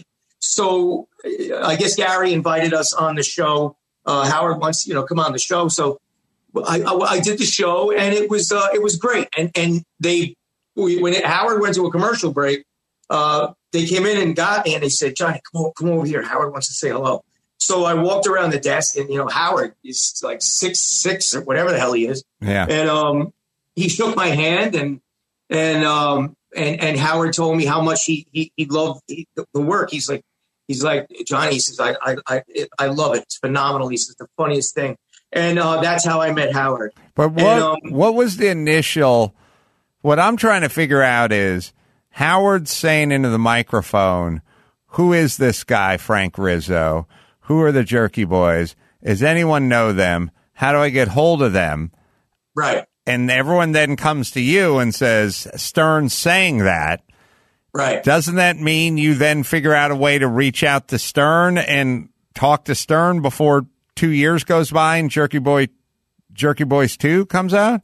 So I guess Gary invited us on the show. Uh, Howard wants, you know, come on the show. So I, I, I did the show and it was, uh, it was great. And, and they, we, when it, Howard went to a commercial break, uh, they came in and got me and they said, Johnny, come on, come over here. Howard wants to say hello. So I walked around the desk and, you know, Howard is like six, six or whatever the hell he is. Yeah. And, um, he shook my hand and, and, um, and, and Howard told me how much he, he, he loved the, the work. He's like, he's like, Johnny, he says, I, I, I, I love it. It's phenomenal. He says the funniest thing. And, uh, that's how I met Howard. But what, and, um, what was the initial, what I'm trying to figure out is Howard saying into the microphone, who is this guy, Frank Rizzo? Who are the Jerky Boys? Does anyone know them? How do I get hold of them? Right. And everyone then comes to you and says, Stern's saying that. Right. Doesn't that mean you then figure out a way to reach out to Stern and talk to Stern before two years goes by and Jerky Boy, Jerky Boys two comes out?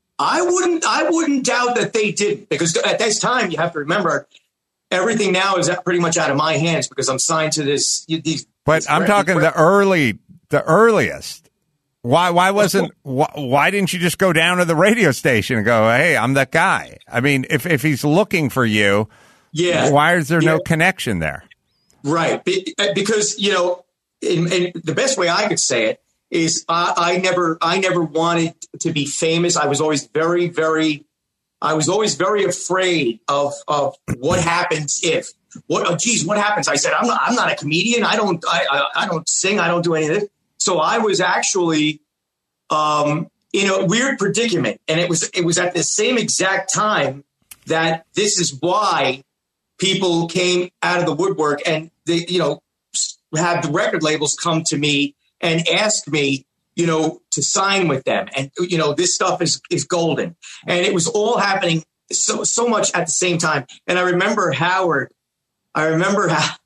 I wouldn't, I wouldn't doubt that they did because at this time you have to remember everything now is pretty much out of my hands because I'm signed to this. These, but these I'm talking the early, the earliest. Why? Why wasn't? Why, why didn't you just go down to the radio station and go, "Hey, I'm that guy"? I mean, if if he's looking for you, yeah. Why is there yeah. no connection there? Right, because you know, in, in the best way I could say it is, I, I never, I never wanted to be famous. I was always very, very, I was always very afraid of of what happens if. What? Oh, geez, what happens? I said, I'm not, I'm not a comedian. I don't, I, I, I don't sing. I don't do any of this. So I was actually um, in a weird predicament. And it was it was at the same exact time that this is why people came out of the woodwork and they, you know, have the record labels come to me and ask me, you know, to sign with them. And, you know, this stuff is, is golden. And it was all happening so, so much at the same time. And I remember Howard, I remember how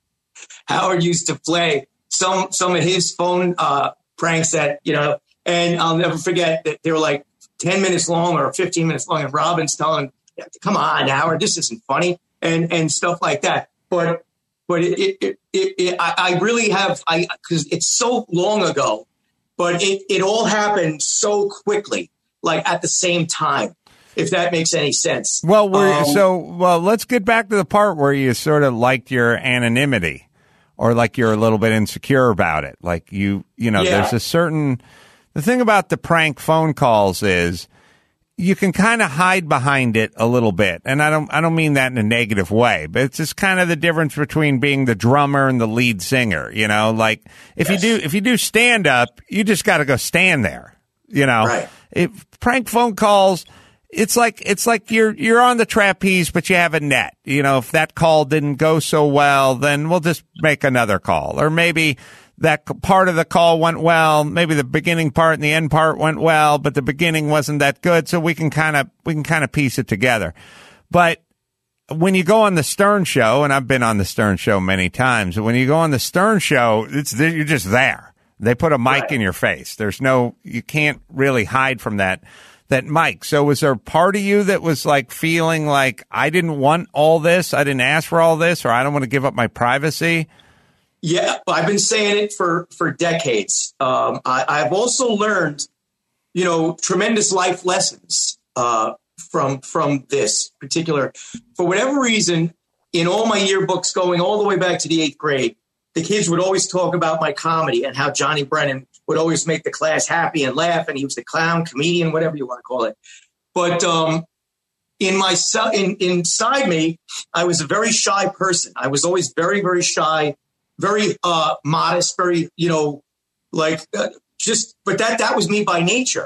Howard used to play some some of his phone uh, pranks that, you know, and I'll never forget that they were like ten minutes long or fifteen minutes long. And Robin's telling him, come on, Howard, this isn't funny, and and stuff like that. But but it, it, it, it, it I, I really have, I because it's so long ago, but it, it all happened so quickly, like at the same time, if that makes any sense. Well, we're, um, so well, let's get back to the part where you sort of liked your anonymity, or like you're a little bit insecure about it. Like you, you know, yeah. there's a certain, the thing about the prank phone calls is you can kind of hide behind it a little bit. And I don't, I don't mean that in a negative way, but it's just kind of the difference between being the drummer and the lead singer, you know, like if yes. you do, if you do stand up, you just got to go stand there, you know, right. If prank phone calls, It's like it's like you're you're on the trapeze, but you have a net. You know, if that call didn't go so well, then we'll just make another call. Or maybe that part of the call went well. Maybe the beginning part and the end part went well, but the beginning wasn't that good. So we can kind of we can kind of piece it together. But when you go on the Stern Show, and I've been on the Stern Show many times, when you go on the Stern Show, it's you're just there. They put a mic right. in your face. There's no you can't really hide from that. That mic. So was there a part of you that was like feeling like I didn't want all this, I didn't ask for all this, or I don't want to give up my privacy? Yeah, I've been saying it for, for decades. Um, I, I've also learned, you know, tremendous life lessons uh, from from this particular. For whatever reason, in all my yearbooks going all the way back to the eighth grade, the kids would always talk about my comedy and how Johnny Brennan would always make the class happy and laugh, and he was the clown, comedian, whatever you want to call it. But um, in my in, inside me, I was a very shy person. I was always very, very shy, very uh, modest, very, you know, like uh, just. But that that was me by nature.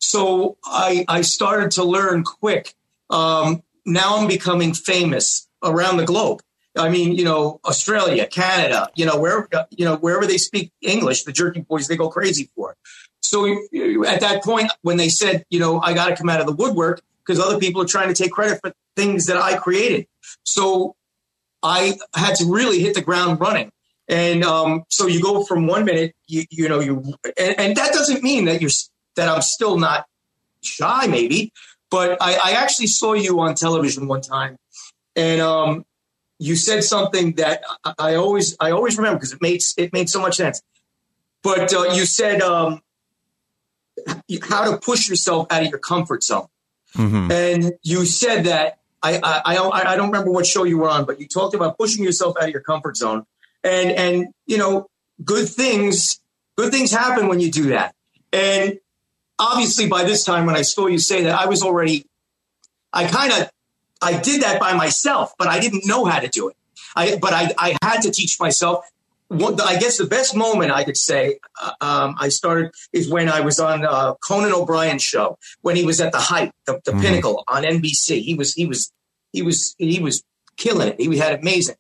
So I I started to learn quick. Um, now I'm becoming famous around the globe. I mean, you know, Australia, Canada, you know, wherever, you know, wherever they speak English, the Jerky Boys, they go crazy for. So at that point, when they said, you know, I got to come out of the woodwork because other people are trying to take credit for things that I created. So I had to really hit the ground running. And um, so you go from one minute, you, you know, you, and, and that doesn't mean that you're, that I'm still not shy, maybe, but I, I actually saw you on television one time, and um, you said something that I always, I always remember because it makes, it made so much sense. But uh, you said um, how to push yourself out of your comfort zone. Mm-hmm. And you said that, I, I, I, I don't remember what show you were on, but you talked about pushing yourself out of your comfort zone. And, and, you know, good things, good things happen when you do that. And obviously by this time, when I saw you say that, I was already, I kind of, I did that by myself, but I didn't know how to do it. I, but I, I had to teach myself. What, I guess the best moment I could say uh, um, I started is when I was on uh, Conan O'Brien's show, when he was at the height, the, the mm-hmm. pinnacle on N B C. He was, he was, he was, he was killing it. He had it amazing.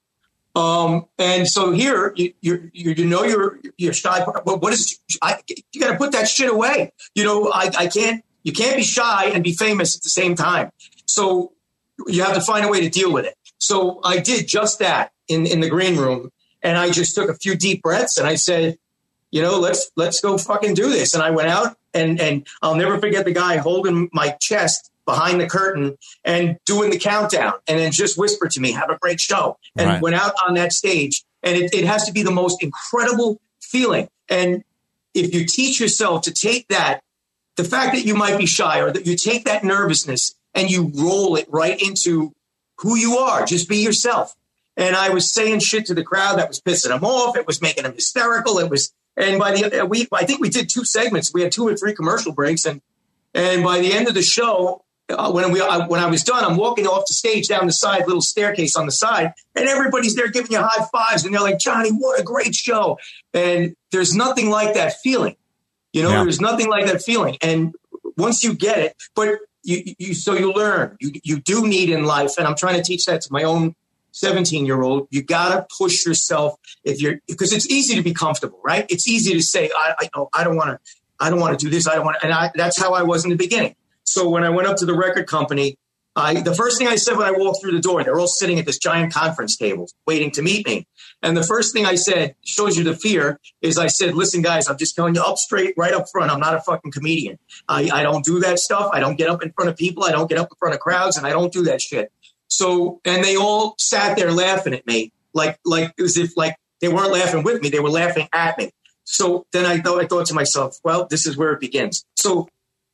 Um, and so here, you, you, you know, you're, you're shy, but what is, I, you got to put that shit away. You know, I, I can't, you can't be shy and be famous at the same time. So you have to find a way to deal with it. So I did just that in, in the green room. And I just took a few deep breaths and I said, you know, let's, let's go fucking do this. And I went out and, and I'll never forget the guy holding my chest behind the curtain and doing the countdown, and then just whispered to me, have a great show. And right. went out on that stage. And it, it has to be the most incredible feeling. And if you teach yourself to take that, the fact that you might be shy, or that you take that nervousness and you roll it right into who you are, just be yourself. And I was saying shit to the crowd that was pissing them off. It was making them hysterical. It was, and by the, we, I think we did two segments. We had two or three commercial breaks. And, and by the end of the show, Uh, when we uh, when I was done, I'm walking off the stage down the side, little staircase on the side, and everybody's there giving you high fives, and they're like, Johnny, what a great show. And there's nothing like that feeling. You know, yeah. there's nothing like that feeling. And once you get it, but you, you so you learn. You you do need in life, and I'm trying to teach that to my own seventeen-year-old. You got to push yourself if you're, because it's easy to be comfortable, right? It's easy to say, I I, oh, I don't want to, I don't want to do this. I don't want to, and I, that's how I was in the beginning. So when I went up to the record company, I, the first thing I said when I walked through the door, they're all sitting at this giant conference table waiting to meet me. And the first thing I said, shows you the fear, is I said, listen, guys, I'm just telling you up straight, right up front. I'm not a fucking comedian. I, I don't do that stuff. I don't get up in front of people. I don't get up in front of crowds, and I don't do that shit. So, and they all sat there laughing at me, like, like as if like they weren't laughing with me. They were laughing at me. So then I thought, I thought to myself, well, this is where it begins. So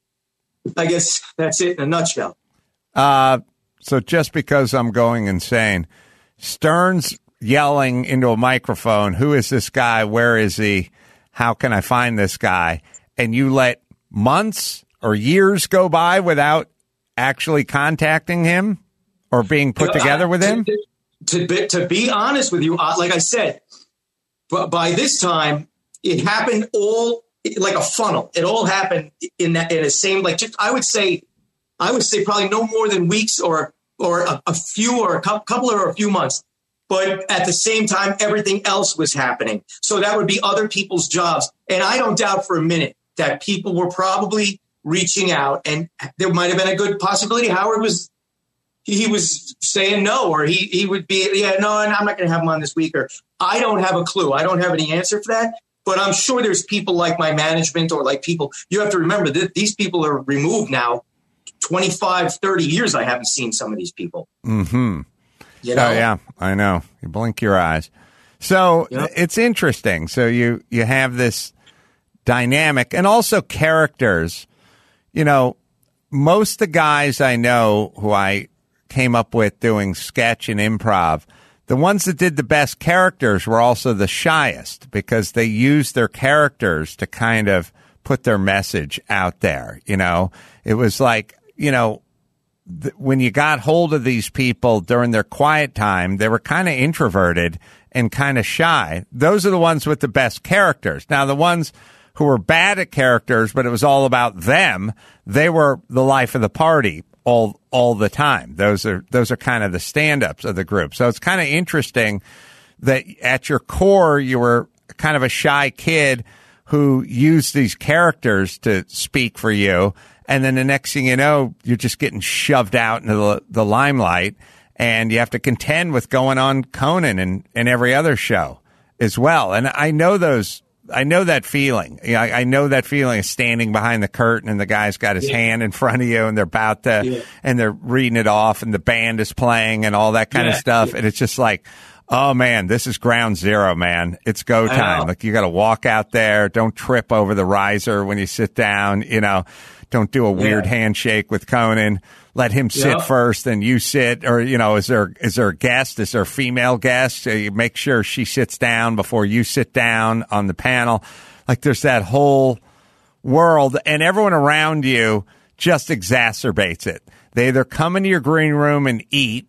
I guess that's it in a nutshell. Uh, so just because I'm going insane, Stern's yelling into a microphone, who is this guy? Where is he? How can I find this guy? And you let months or years go by without actually contacting him or being put together with him? To, to, be, to be honest with you, uh, like I said, but by this time, it happened all like a funnel. It all happened in that in the same, like, just, I would say, I would say probably no more than weeks or or a, a few or a couple or a few months. But at the same time, everything else was happening. So that would be other people's jobs. And I don't doubt for a minute that people were probably reaching out, and there might have been a good possibility Howard was he was saying no, or he he would be, yeah, no, I'm not going to have him on this week. Or I don't have a clue. I don't have any answer for that. But I'm sure there's people like my management or like people. You have to remember that these people are removed now. twenty-five, thirty years I haven't seen some of these people. Mm-hmm. You know? Oh, yeah, I know. You blink your eyes. So yep. It's interesting. So you, you have this dynamic and also characters. You know, most of the guys I know who I came up with doing sketch and improv, the ones that did the best characters were also the shyest because they used their characters to kind of put their message out there. You know, it was like, you know, th- when you got hold of these people during their quiet time, they were kind of introverted and kind of shy. Those are the ones with the best characters. Now, the ones who were bad at characters, but it was all about them, they were the life of the party all all the time. Those are those are kind of the stand-ups of the group. So it's kind of interesting that at your core, you were kind of a shy kid who used these characters to speak for you. And then the next thing you know, you're just getting shoved out into the, the limelight, and you have to contend with going on Conan and, and every other show as well. And I know those, I know that feeling. You know, I, I know that feeling of standing behind the curtain and the guy's got his yeah. hand in front of you and they're about to, yeah. and they're reading it off and the band is playing and all that kind yeah. of stuff. Yeah. And it's just like, oh man, this is ground zero, man. It's go time. Like you got to walk out there. Don't trip over the riser when you sit down, you know. Don't do a weird yeah. handshake with Conan. Let him sit yeah. first, then you sit. Or, you know, is there is there a guest? Is there a female guest? So you make sure she sits down before you sit down on the panel. Like there's that whole world, and everyone around you just exacerbates it. They either come into your green room and eat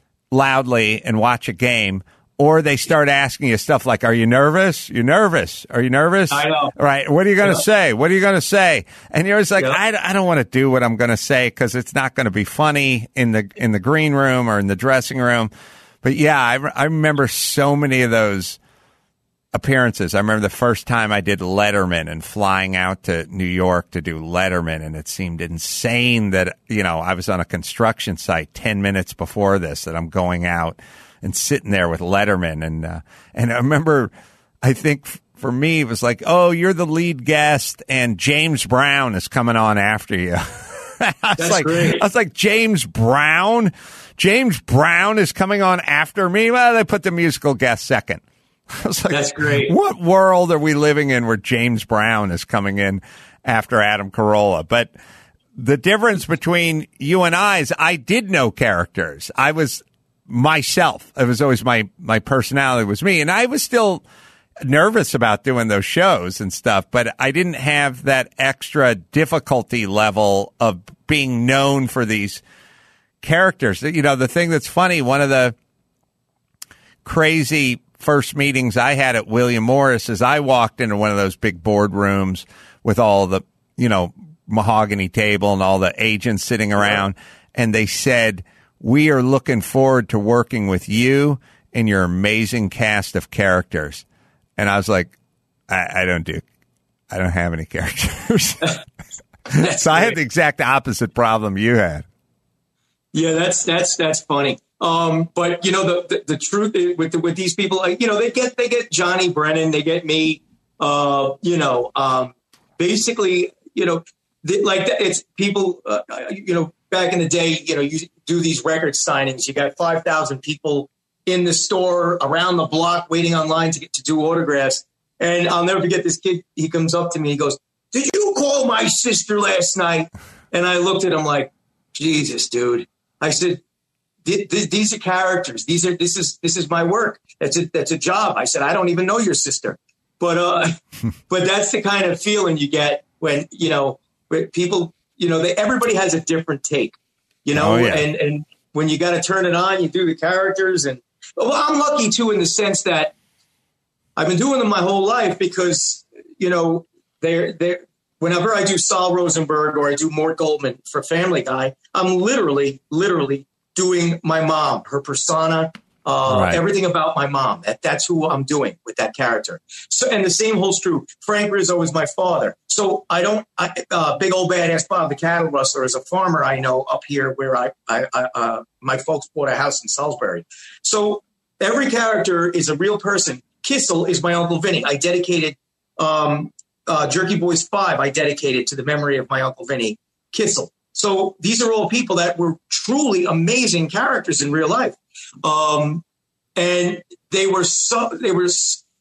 loudly and watch a game, or they start asking you stuff like, are you nervous? You nervous? Are you nervous? I know. Right. What are you going to yeah. say? What are you going to say? And you're always like, yeah. I, I don't want to do what I'm going to say because it's not going to be funny in the in the green room or in the dressing room. But yeah, I, I remember so many of those appearances. I remember the first time I did Letterman and flying out to New York to do Letterman, and it seemed insane that, you know, I was on a construction site ten minutes before this, that I'm going out and sitting there with Letterman. And, uh, and I remember, I think f- for me, it was like, oh, you're the lead guest and James Brown is coming on after you. I was That's like, great. I was like, James Brown? James Brown is coming on after me? Well, they put the musical guest second. I was like, that's great. What world are we living in where James Brown is coming in after Adam Carolla? But the difference between you and I is I did know characters. I was myself. It was always my, my personality was me. And I was still nervous about doing those shows and stuff, but I didn't have that extra difficulty level of being known for these characters. You know, the thing that's funny, one of the crazy first meetings I had at William Morris is I walked into one of those big boardrooms with all the, you know, mahogany table and all the agents sitting around, and they said, we are looking forward to working with you and your amazing cast of characters. And I was like, I, I don't do, I don't have any characters. So I had the exact opposite problem you had. Yeah, that's that's that's funny. Um, but you know, the the, the truth is, with the, with these people, like, you know, they get they get Johnny Brennan, they get me. Uh, you know, um, basically, you know, they, like it's people. Uh, you know, back in the day, you know, you do these record signings. You got five thousand people in the store around the block waiting online to get to do autographs. And I'll never forget this kid. He comes up to me. He goes, "Did you call my sister last night?" And I looked at him like, "Jesus, dude." I said, "These are characters. These are this is this is my work. That's a that's a job." I said, "I don't even know your sister," but uh, but that's the kind of feeling you get when you know when people. You know, they, everybody has a different take. You know, oh, yeah. and and when you got to turn it on, you do the characters. And well, I'm lucky too in the sense that I've been doing them my whole life because you know they're they're. Whenever I do Saul Rosenberg or I do Mort Goldman for Family Guy, I'm literally, literally doing my mom, her persona, uh, right. everything about my mom. That, that's who I'm doing with that character. So, and the same holds true. Frank Rizzo is my father. So I don't, I, uh, Big Old Badass Bob, the cattle rustler, is a farmer I know up here where I, I, I uh, my folks bought a house in Salisbury. So every character is a real person. Kissel is my Uncle Vinny. I dedicated, um, Uh, Jerky Boys five, I dedicated to the memory of my Uncle Vinny Kissel. So these are all people that were truly amazing characters in real life. Um, and they were so, they were,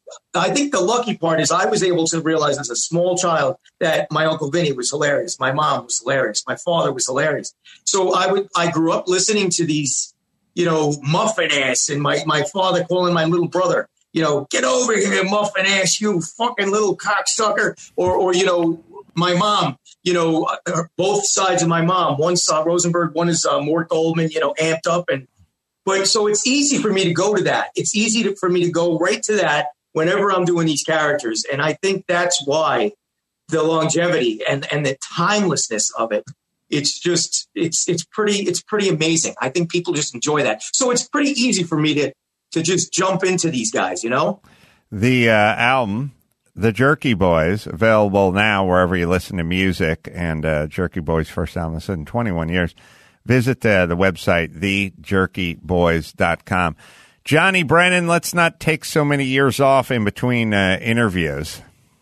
I think the lucky part is I was able to realize as a small child that my Uncle Vinny was hilarious. My mom was hilarious. My father was hilarious. So I would, I grew up listening to these, you know, muffin ass and my, my father calling my little brother, you know, "Get over here, muffin ass, you fucking little cocksucker." Or, or, you know, my mom, you know, both sides of my mom. One's uh, Rosenberg, one is uh, Mort Goldman, you know, amped up. And, but so it's easy for me to go to that. It's easy to, for me to go right to that whenever I'm doing these characters. And I think that's why the longevity and, and the timelessness of it, it's just, it's, it's pretty, it's pretty amazing. I think people just enjoy that. So it's pretty easy for me to, to just jump into these guys, you know? The uh, album, The Jerky Boys, available now wherever you listen to music, and uh, Jerky Boys' first album is in twenty-one years. Visit uh, the website, the jerky boys dot com. Johnny Brennan, let's not take so many years off in between uh, interviews.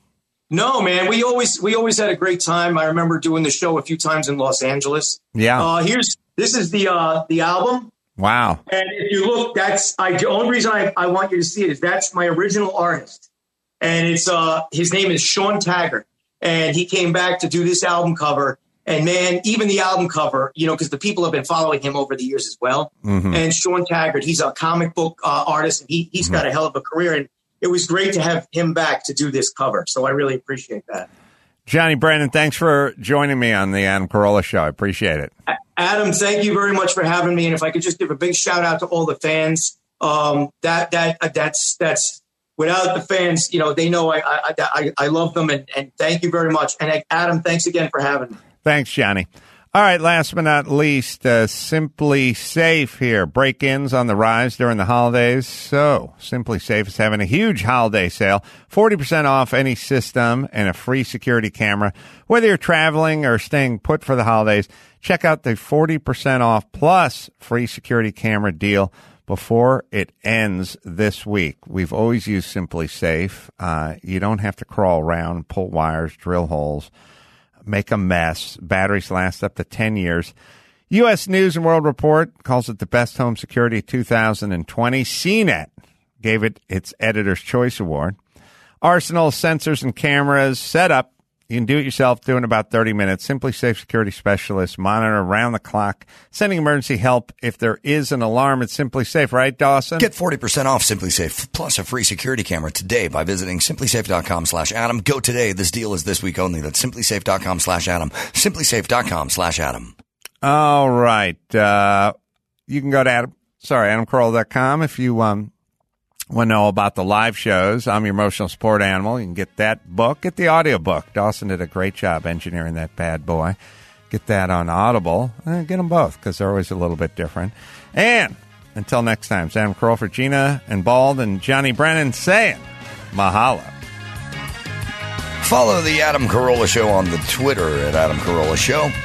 No, man, we always we always had a great time. I remember doing the show a few times in Los Angeles. Yeah. Uh, here's this is the uh, the album. Wow. And if you look, that's I, the only reason I, I want you to see it is that's my original artist. And it's uh his name is Sean Taggart. And he came back to do this album cover. And man, even the album cover, you know, because the people have been following him over the years as well. Mm-hmm. And Sean Taggart, he's a comic book uh, artist. And he, he's mm-hmm. got a hell of a career. And it was great to have him back to do this cover. So I really appreciate that. Johnny Brennan, thanks for joining me on the Adam Carolla Show. I appreciate it. Adam, thank you very much for having me. And if I could just give a big shout out to all the fans, um, that that uh, that's that's without the fans, you know, they know I I, I, I love them. And, and thank you very much. And Adam, thanks again for having me. Thanks, Johnny. All right, last but not least, uh, Simply Safe here. Break-ins on the rise during the holidays. So, Simply Safe is having a huge holiday sale. forty percent off any system and a free security camera. Whether you're traveling or staying put for the holidays, check out the forty percent off plus free security camera deal before it ends this week. We've always used Simply Safe. Uh, you don't have to crawl around, pull wires, drill holes, make a mess. Batteries last up to ten years. U S News and World Report calls it the best home security of two thousand twenty. C net gave it its Editor's Choice Award. Arsenal sensors and cameras set up. You can do it yourself, do it in about thirty minutes. Simply Safe security specialists monitor around the clock, sending emergency help if there is an alarm. It's Simply Safe, right, Dawson? Get forty percent off Simply Safe plus a free security camera today by visiting simplysafe.com slash Adam. Go today. This deal is this week only. That's simplysafe.com slash Adam. simplysafe.com slash Adam. All right. Uh, you can go to Adam, sorry, adam carolla dot com if you um, want to know about the live shows. I'm your emotional support animal. You can get that book, get the audio book. Dawson did a great job engineering that bad boy. Get that on Audible. Eh, get them both because they're always a little bit different. And until next time, it's Adam Carolla for Gina and Bald and Johnny Brennan saying mahalo. Follow the Adam Carolla Show on the Twitter at Adam Carolla Show.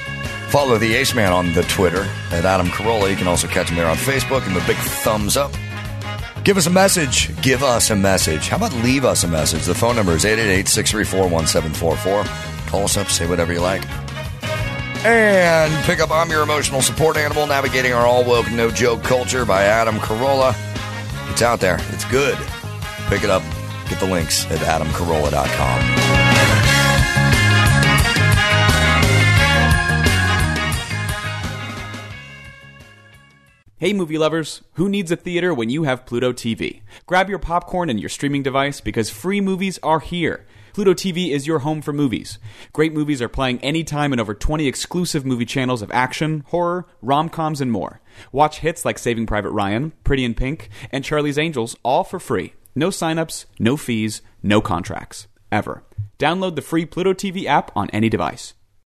Follow the Ace Man on the Twitter at Adam Carolla. You can also catch him there on Facebook. Give him a big thumbs up. Give us a message. Give us a message. How about leave us a message? The phone number is eight eight eight, six three four, one seven four four. Call us up, say whatever you like. And pick up I'm Your Emotional Support Animal, Navigating Our All-Woke, No-Joke Culture by Adam Carolla. It's out there. It's good. Pick it up. Get the links at adam carolla dot com. Hey movie lovers, who needs a theater when you have Pluto T V? Grab your popcorn and your streaming device because free movies are here. Pluto T V is your home for movies. Great movies are playing anytime in over twenty exclusive movie channels of action, horror, rom-coms, and more. Watch hits like Saving Private Ryan, Pretty in Pink, and Charlie's Angels all for free. No signups, no fees, no contracts. Ever. Download the free Pluto T V app on any device.